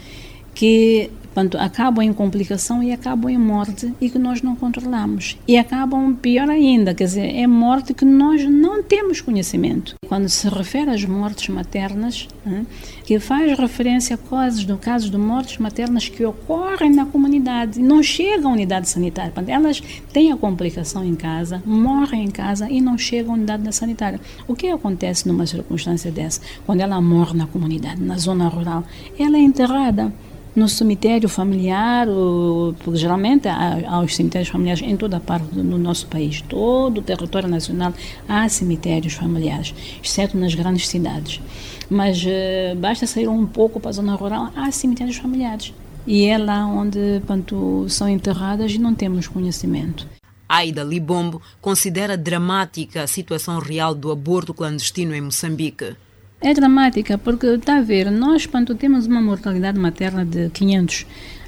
que portanto, acabam em complicação e acabam em morte e que nós não controlamos. E acabam pior ainda, quer dizer, é morte que nós não temos conhecimento. Quando se refere às mortes maternas, né, que faz referência a casos, do, casos de mortes maternas que ocorrem na comunidade e não chegam à unidade sanitária. Portanto, elas têm a complicação em casa, morrem em casa e não chegam à unidade sanitária. O que acontece numa circunstância dessa? Quando ela morre na comunidade, na zona rural, ela é enterrada no cemitério familiar, porque geralmente há, há os cemitérios familiares em toda a parte do no nosso país, todo o território nacional há cemitérios familiares, exceto nas grandes cidades. Mas uh, basta sair um pouco para a zona rural, há cemitérios familiares. E é lá onde portanto, são enterradas e não temos conhecimento. Aida Libombo considera dramática a situação real do aborto clandestino em Moçambique. É dramática porque, está a ver, nós quando temos uma mortalidade materna de quinhentas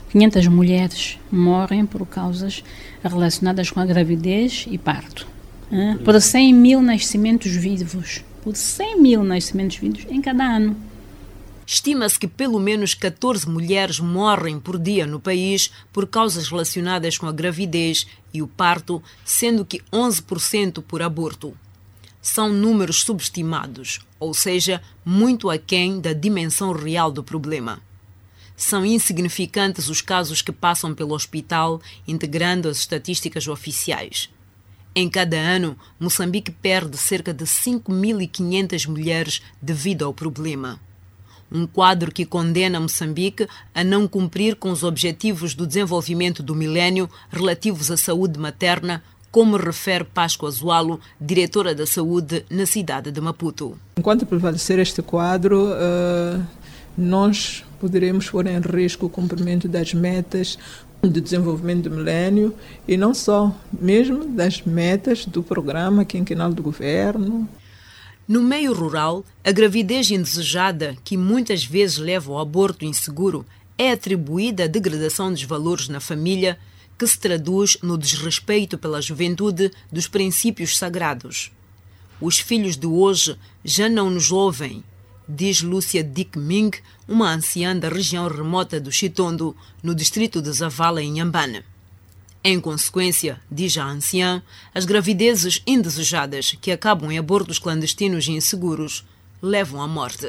mulheres morrem por causas relacionadas com a gravidez e parto. Hein? Por cem mil nascimentos vivos. Por cem mil nascimentos vivos em cada ano. Estima-se que pelo menos catorze mulheres morrem por dia no país por causas relacionadas com a gravidez e o parto, sendo que onze por cento por aborto. São números subestimados, ou seja, muito aquém da dimensão real do problema. São insignificantes os casos que passam pelo hospital, integrando as estatísticas oficiais. Em cada ano, Moçambique perde cerca de cinco mil e quinhentas mulheres devido ao problema. Um quadro que condena Moçambique a não cumprir com os objetivos do desenvolvimento do milénio relativos à saúde materna, como refere Páscoa Zualo, diretora da saúde na cidade de Maputo. Enquanto prevalecer este quadro, uh, nós poderemos pôr em risco o cumprimento das metas de desenvolvimento do milénio e não só, mesmo das metas do programa quinquenal do governo. No meio rural, a gravidez indesejada, que muitas vezes leva ao aborto inseguro, é atribuída à degradação dos valores na família, que se traduz no desrespeito pela juventude dos princípios sagrados. Os filhos de hoje já não nos ouvem, diz Lúcia Dick Ming, uma anciã da região remota do Chitondo, no distrito de Zavala, em Inhambane. Em consequência, diz a anciã, as gravidezes indesejadas, que acabam em abortos clandestinos e inseguros, levam à morte.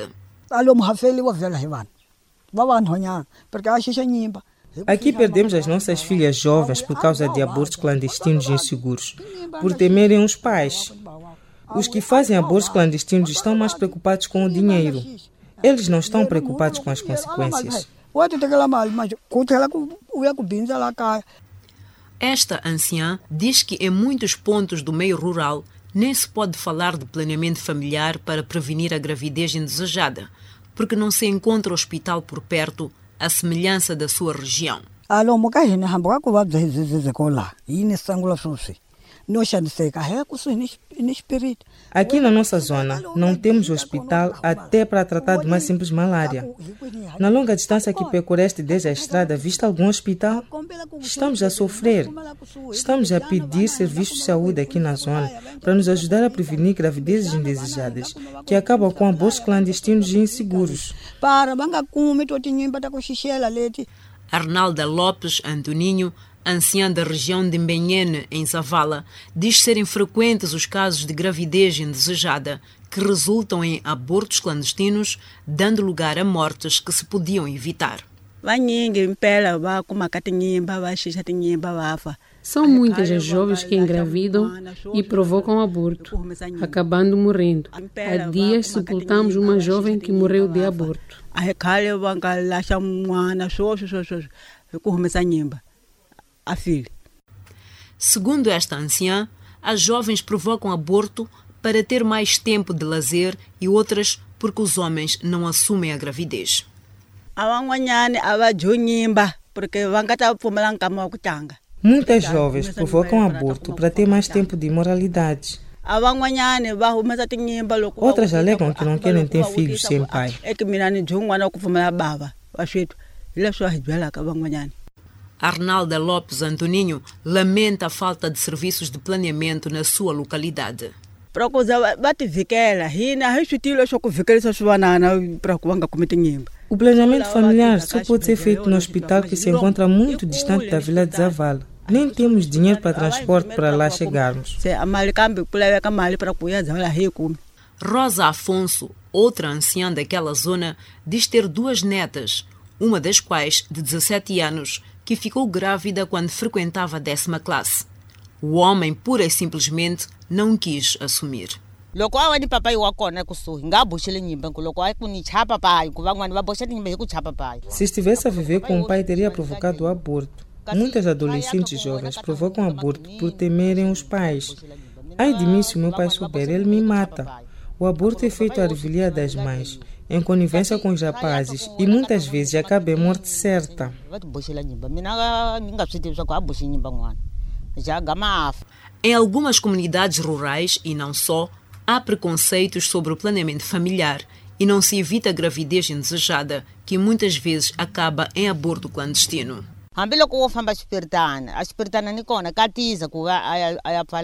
Aqui perdemos as nossas filhas jovens por causa de abortos clandestinos e inseguros, por temerem os pais. Os que fazem abortos clandestinos estão mais preocupados com o dinheiro. Eles não estão preocupados com as consequências. Esta anciã diz que em muitos pontos do meio rural nem se pode falar de planeamento familiar para prevenir a gravidez indesejada, porque não se encontra hospital por perto, à semelhança da sua região. Aqui na nossa zona não temos hospital até para tratar de uma simples malária. Na longa distância que percorreste desde a estrada, viste algum hospital? Estamos a sofrer. Estamos a pedir serviços de saúde aqui na zona para nos ajudar a prevenir gravidezes indesejadas que acabam com abortos clandestinos e inseguros. Arnalda Lopes Antoninho, anciã da região de Mbenhene, em Zavala, diz serem frequentes os casos de gravidez indesejada que resultam em abortos clandestinos, dando lugar a mortes que se podiam evitar. São muitas as jovens que engravidam e provocam aborto, acabando morrendo. Há dias sepultamos uma jovem que morreu de aborto. Segundo esta anciã, as jovens provocam aborto para ter mais tempo de lazer e outras porque os homens não assumem a gravidez. Muitas jovens provocam aborto para ter mais tempo de imoralidade. Outras alegam que não querem ter filhos sem pai. Arnalda Lopes Antoninho lamenta a falta de serviços de planeamento na sua localidade. O planeamento familiar só pode ser feito no hospital que se encontra muito distante da vila de Zavala. Nem temos dinheiro para transporte para lá chegarmos. Rosa Afonso, outra anciã daquela zona, diz ter duas netas, uma das quais, de dezassete anos, que ficou grávida quando frequentava a décima classe. O homem, pura e simplesmente, não quis assumir. Se estivesse a viver com o pai, teria provocado o aborto. Muitas adolescentes jovens provocam aborto por temerem os pais. Ai de mim, se o meu pai souber, ele me mata. O aborto é feito à revelia das mães, em conivência com os rapazes, e muitas vezes acaba em morte certa. Em algumas comunidades rurais, e não só, há preconceitos sobre o planeamento familiar e não se evita a gravidez indesejada, que muitas vezes acaba em aborto clandestino.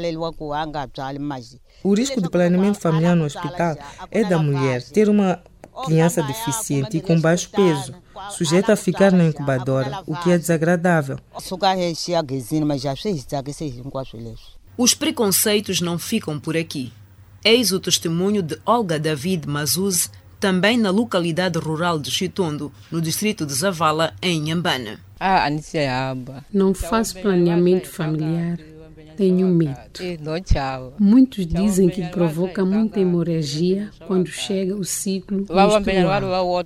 O risco de planeamento familiar no hospital é da mulher ter uma criança deficiente e com baixo peso, sujeita a ficar na incubadora, o que é desagradável. Os preconceitos não ficam por aqui. Eis o testemunho de Olga David Mazuz, também na localidade rural de Chitondo, no distrito de Zavala, em Inhambane. Não faço planeamento familiar. Tenho medo. Muitos dizem que provoca muita hemorragia quando chega o ciclo menstrual.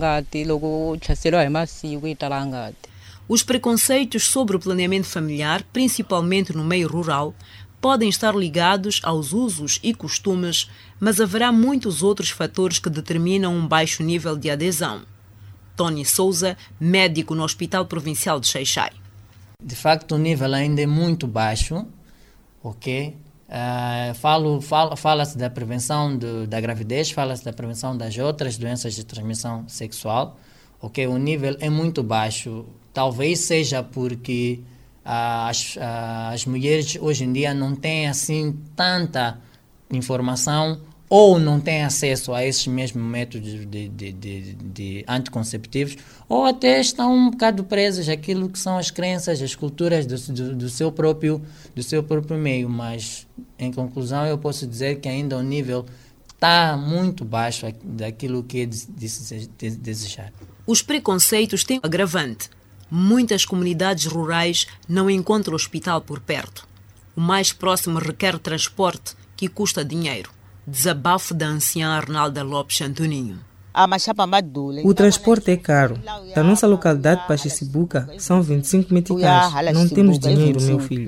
Os preconceitos sobre o planeamento familiar, principalmente no meio rural, podem estar ligados aos usos e costumes, mas haverá muitos outros fatores que determinam um baixo nível de adesão. Tony Souza, médico no Hospital Provincial de Xai-Xai. De facto, o nível ainda é muito baixo, ok? Uh, falo, falo, fala-se da prevenção de, da gravidez, fala-se da prevenção das outras doenças de transmissão sexual, ok? O nível é muito baixo, talvez seja porque uh, as, uh, as mulheres hoje em dia não têm assim tanta informação ou não têm acesso a esses mesmos métodos de, de, de, de anticonceptivos, ou até estão um bocado presas àquilo que são as crenças, as culturas do, do, do, seu próprio, do seu próprio meio. Mas, em conclusão, eu posso dizer que ainda o nível está muito baixo daquilo que é de, de, de desejar. Os preconceitos têm um agravante. Muitas comunidades rurais não encontram hospital por perto. O mais próximo requer transporte, que custa dinheiro. Desabafo da anciã Arnalda Lopes Antoninho. O transporte é caro. Da nossa localidade para Xicibuca são vinte e cinco meticais. Não temos dinheiro, meu filho.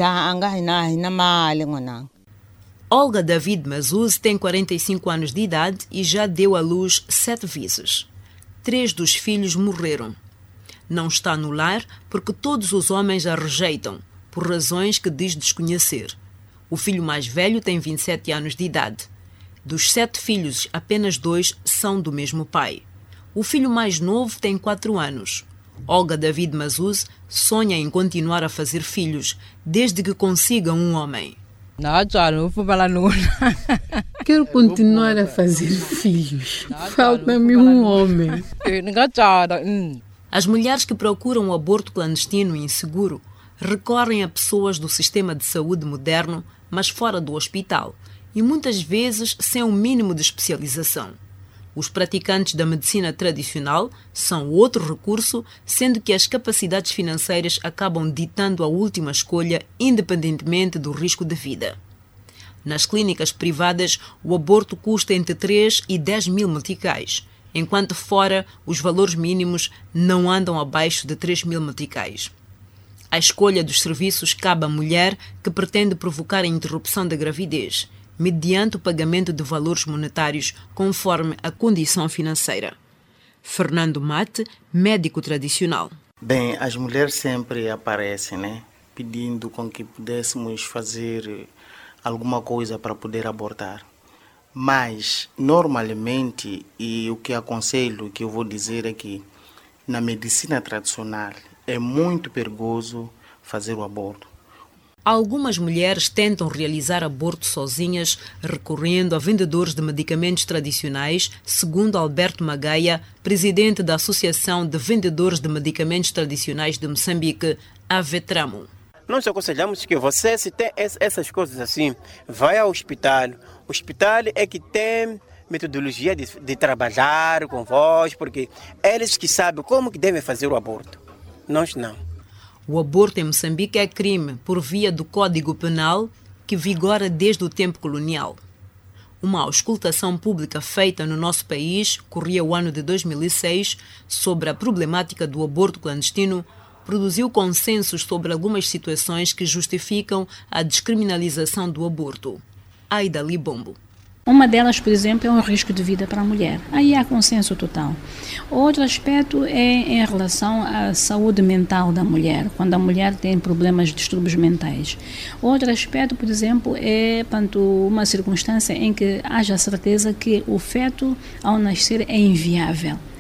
Olga David Mazuz tem quarenta e cinco anos de idade e já deu à luz sete vezes. Três dos filhos morreram. Não está no lar porque todos os homens a rejeitam, por razões que diz desconhecer. O filho mais velho tem vinte e sete anos de idade. Dos sete filhos, apenas dois são do mesmo pai. O filho mais novo tem quatro anos. Olga David Mazuz sonha em continuar a fazer filhos, desde que consiga um homem. Quero continuar a fazer filhos. Falta-me um homem. As mulheres que procuram o aborto clandestino e inseguro recorrem a pessoas do sistema de saúde moderno, mas fora do hospital, e muitas vezes sem um mínimo de especialização. Os praticantes da medicina tradicional são outro recurso, sendo que as capacidades financeiras acabam ditando a última escolha, independentemente do risco de vida. Nas clínicas privadas, o aborto custa entre três e dez mil meticais, enquanto fora os valores mínimos não andam abaixo de três mil meticais. A escolha dos serviços cabe à mulher que pretende provocar a interrupção da gravidez, mediante o pagamento de valores monetários conforme a condição financeira. Fernando Mate, médico tradicional. Bem, as mulheres sempre aparecem, né, pedindo com que pudéssemos fazer alguma coisa para poder abortar. Mas, normalmente, e o que aconselho, o que eu vou dizer é que na medicina tradicional é muito perigoso fazer o aborto. Algumas mulheres tentam realizar aborto sozinhas, recorrendo a vendedores de medicamentos tradicionais, segundo Alberto Magaia, presidente da Associação de Vendedores de Medicamentos Tradicionais de Moçambique, AVETRAMO. Nós aconselhamos que você, se tem essas coisas assim, vai ao hospital. O hospital é que tem metodologia de, de trabalhar com vós, porque eles que sabem como que devem fazer o aborto. Nós não. O aborto em Moçambique é crime por via do Código Penal, que vigora desde o tempo colonial. Uma auscultação pública feita no nosso país, corria o ano de dois mil e seis, sobre a problemática do aborto clandestino, produziu consensos sobre algumas situações que justificam a descriminalização do aborto. Aida Libombo. Uma delas, por exemplo, é um risco de vida para a mulher. Aí há consenso total. Outro aspecto é em relação à saúde mental da mulher, quando a mulher tem problemas de distúrbios mentais. Outro aspecto, por exemplo, é portanto, uma circunstância em que haja certeza que o feto, ao nascer, é inviável.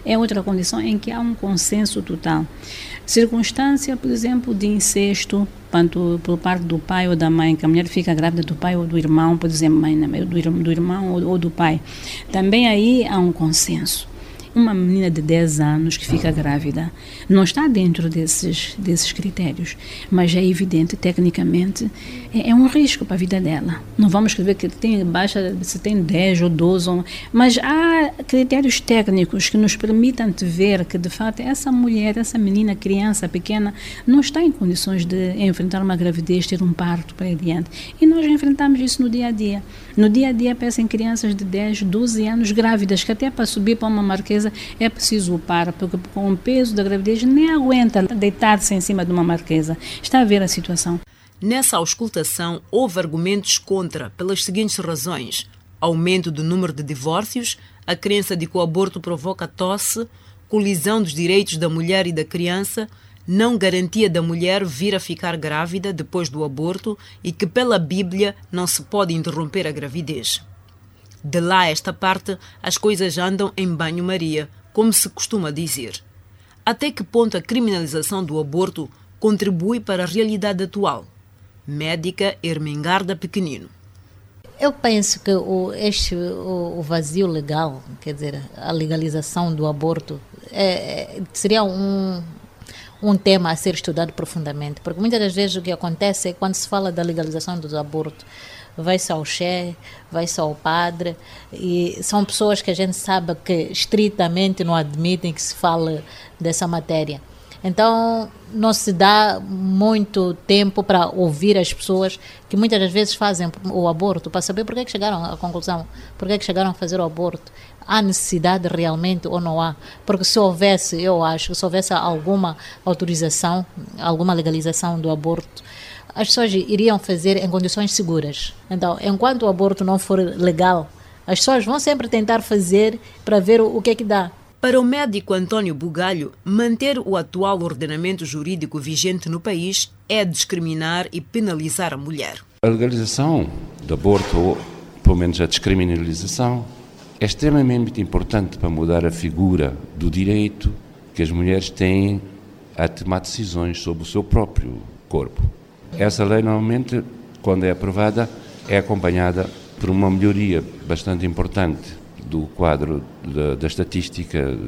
é outra condição em que há um consenso total. Circunstância, por exemplo, de incesto, tanto por parte do pai ou da mãe, que a mulher fica grávida do pai ou do irmão, por exemplo, mãe, do, do irmão ou, ou do pai. Também aí há um consenso. Uma menina de dez anos que fica grávida não está dentro desses, desses critérios, mas é evidente, tecnicamente, é, é um risco para a vida dela. Não vamos escrever que tem baixa, se tem dez ou doze, ou, mas há critérios técnicos que nos permitam ver que, de fato, essa mulher, essa menina, criança pequena, não está em condições de enfrentar uma gravidez, ter um parto para adiante. E nós enfrentamos isso no dia a dia. No dia a dia, aparecem crianças de dez, doze anos grávidas, que até para subir para uma marquesa é preciso o par, porque com o peso da gravidez nem aguenta deitar-se em cima de uma marquesa. Está a ver a situação. Nessa auscultação, houve argumentos contra, pelas seguintes razões: aumento do número de divórcios, a crença de que o aborto provoca tosse, colisão dos direitos da mulher e da criança, não garantia da mulher vir a ficar grávida depois do aborto e que, pela Bíblia, não se pode interromper a gravidez. De lá a esta parte, as coisas andam em banho-maria, como se costuma dizer. Até que ponto a criminalização do aborto contribui para a realidade atual? Médica Ermengarda Pequenino. Eu penso que o, este, o, o vazio legal, quer dizer, a legalização do aborto, é, seria um, um tema a ser estudado profundamente, porque muitas das vezes o que acontece é quando se fala da legalização do aborto, vai-se ao Che, vai-se ao padre, e são pessoas que a gente sabe que estritamente não admitem que se fale dessa matéria. Então, não se dá muito tempo para ouvir as pessoas que muitas das vezes fazem o aborto, para saber por que, é que chegaram à conclusão, por que, é que chegaram a fazer o aborto. Há necessidade realmente ou não há? Porque se houvesse, eu acho, se houvesse alguma autorização, alguma legalização do aborto, as pessoas iriam fazer em condições seguras. Então, enquanto o aborto não for legal, as pessoas vão sempre tentar fazer para ver o, o que é que dá. Para o médico António Bugalho, manter o atual ordenamento jurídico vigente no país é discriminar e penalizar a mulher. A legalização do aborto, ou pelo menos a descriminalização, é extremamente importante para mudar a figura do direito que as mulheres têm a tomar decisões sobre o seu próprio corpo. Essa lei, normalmente, quando é aprovada, é acompanhada por uma melhoria bastante importante do quadro da, da estatística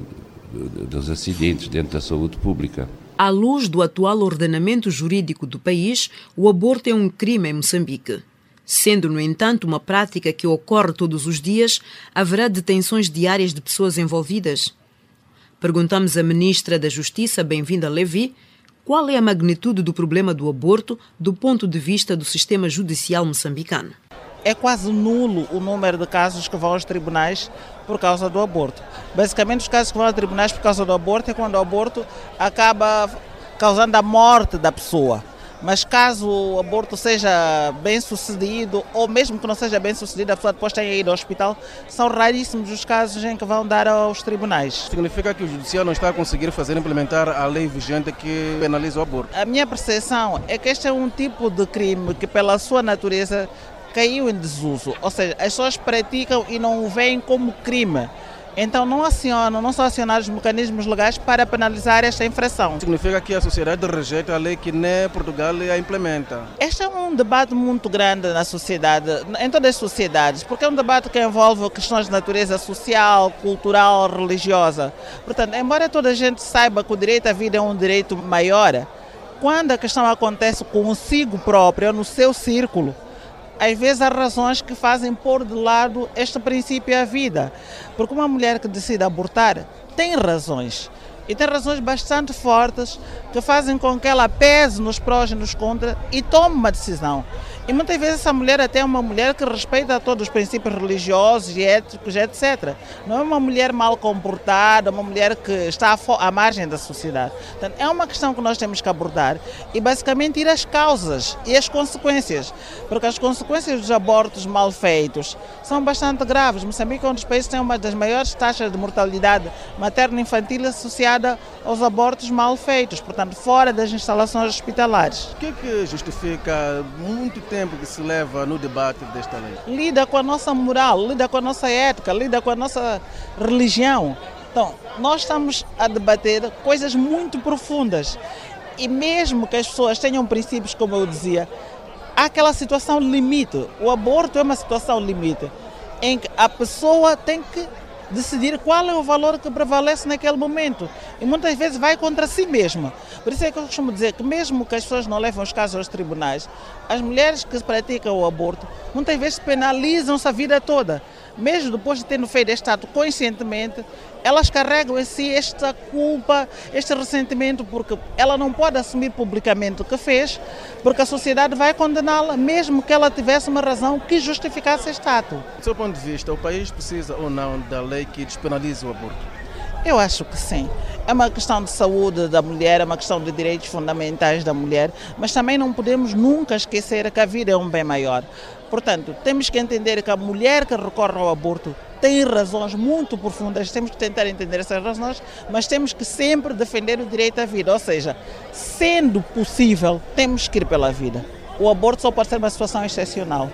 dos acidentes dentro da saúde pública. À luz do atual ordenamento jurídico do país, o aborto é um crime em Moçambique. Sendo, no entanto, uma prática que ocorre todos os dias, haverá detenções diárias de pessoas envolvidas? Perguntamos à ministra da Justiça, Bem-vinda Levi, qual é a magnitude do problema do aborto do ponto de vista do sistema judicial moçambicano. É quase nulo o número de casos que vão aos tribunais por causa do aborto. Basicamente, os casos que vão aos tribunais por causa do aborto é quando o aborto acaba causando a morte da pessoa. Mas caso o aborto seja bem sucedido, ou mesmo que não seja bem sucedido, a pessoa depois tenha ido ao hospital, são raríssimos os casos em que vão dar aos tribunais. Significa que o judiciário não está a conseguir fazer implementar a lei vigente que penaliza o aborto? A minha percepção é que este é um tipo de crime que, pela sua natureza, caiu em desuso. Ou seja, as pessoas praticam e não o veem como crime. Então não acionam, não são acionados os mecanismos legais para penalizar esta infração. Significa que a sociedade rejeita a lei que nem Portugal a implementa. Este é um debate muito grande na sociedade, em todas as sociedades, porque é um debate que envolve questões de natureza social, cultural, religiosa. Portanto, embora toda a gente saiba que o direito à vida é um direito maior, quando a questão acontece consigo próprio, no seu círculo, às vezes há razões que fazem pôr de lado este princípio à vida. Porque uma mulher que decide abortar tem razões. E tem razões bastante fortes que fazem com que ela pese nos prós e nos contras e tome uma decisão. E muitas vezes essa mulher até é uma mulher que respeita todos os princípios religiosos e éticos, etcétera. Não é uma mulher mal comportada, uma mulher que está à margem da sociedade. Portanto, é uma questão que nós temos que abordar e basicamente ir às causas e às consequências. Porque as consequências dos abortos mal feitos são bastante graves. Moçambique é um dos países que tem uma das maiores taxas de mortalidade materno-infantil associada aos abortos mal feitos, portanto, fora das instalações hospitalares. O que é que justifica muito tempo que se leva no debate desta lei? Lida com a nossa moral, lida com a nossa ética, lida com a nossa religião. Então, nós estamos a debater coisas muito profundas e mesmo que as pessoas tenham princípios, como eu dizia, há aquela situação limite. O aborto é uma situação limite em que a pessoa tem que decidir qual é o valor que prevalece naquele momento e muitas vezes vai contra si mesma. Por isso é que eu costumo dizer que mesmo que as pessoas não levam os casos aos tribunais, as mulheres que praticam o aborto muitas vezes penalizam-se a vida toda. Mesmo depois de terem feito este ato conscientemente, elas carregam em si esta culpa, este ressentimento, porque ela não pode assumir publicamente o que fez, porque a sociedade vai condená-la, mesmo que ela tivesse uma razão que justificasse este ato. Do seu ponto de vista, o país precisa ou não da lei que despenalize o aborto? Eu acho que sim. É uma questão de saúde da mulher, é uma questão de direitos fundamentais da mulher, mas também não podemos nunca esquecer que a vida é um bem maior. Portanto, temos que entender que a mulher que recorre ao aborto tem razões muito profundas, temos que tentar entender essas razões, mas temos que sempre defender o direito à vida, ou seja, sendo possível, temos que ir pela vida. O aborto só pode ser uma situação excepcional.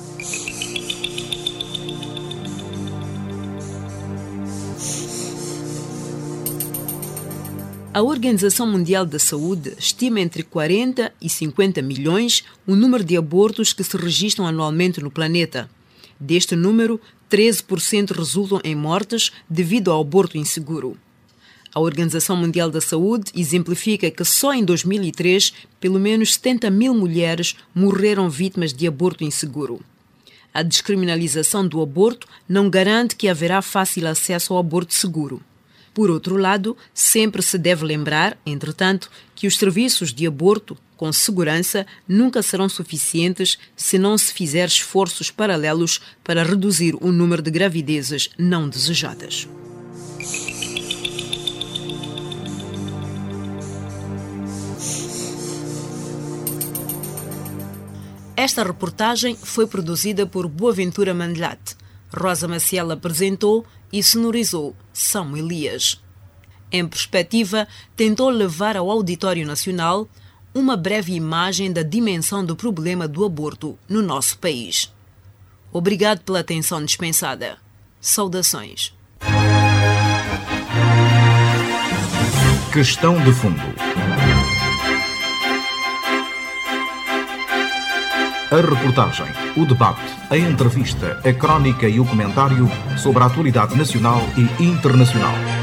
A Organização Mundial da Saúde estima entre quarenta e cinquenta milhões o número de abortos que se registram anualmente no planeta. Deste número, treze por cento resultam em mortes devido ao aborto inseguro. A Organização Mundial da Saúde exemplifica que só em dois mil e três, pelo menos setenta mil mulheres morreram vítimas de aborto inseguro. A descriminalização do aborto não garante que haverá fácil acesso ao aborto seguro. Por outro lado, sempre se deve lembrar, entretanto, que os serviços de aborto, com segurança, nunca serão suficientes se não se fizer esforços paralelos para reduzir o número de gravidezes não desejadas. Esta reportagem foi produzida por Boaventura Mandelate. Rosa Maciel apresentou e sonorizou São Elias. Em Perspectiva, tentou levar ao Auditório Nacional uma breve imagem da dimensão do problema do aborto no nosso país. Obrigado pela atenção dispensada. Saudações. Questão de fundo. A reportagem, o debate, a entrevista, a crónica e o comentário sobre a atualidade nacional e internacional.